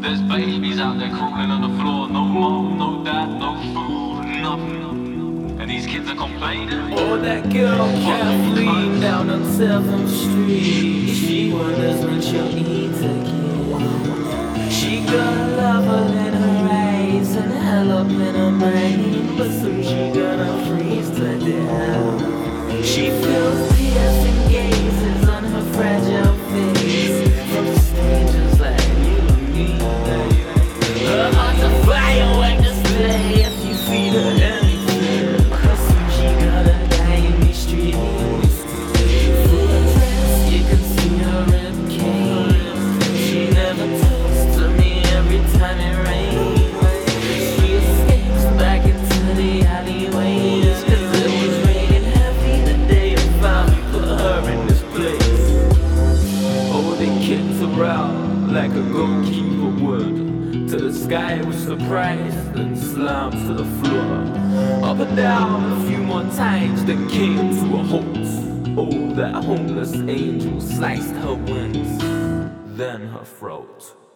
There's babies out there crawling on the floor. No mom, no dad, no food, nothing. And these kids are complaining. Oh, that girl Kathleen down on 7th Street. She wonders when she'll eat again. She got a lover in her eyes and hell up in her mind, but soon she gonna freeze to death. She feels piercing gazes on her fragile face from strangers like you and me. Her heart's a firework display if you feed her anything, 'cause soon she gonna die in these streets. Full of dress, you can see her ribcage. She never talks to me every time it rains. She escapes back into the alleyways, 'cause it was raining heavy the day her family put her in this place. Oh, they kicked her out like a goalkeeper would, to the sky with surprise, then slammed to the floor. Up and down a few more times, then came to a halt. Oh, that homeless angel sliced her wings, then her throat.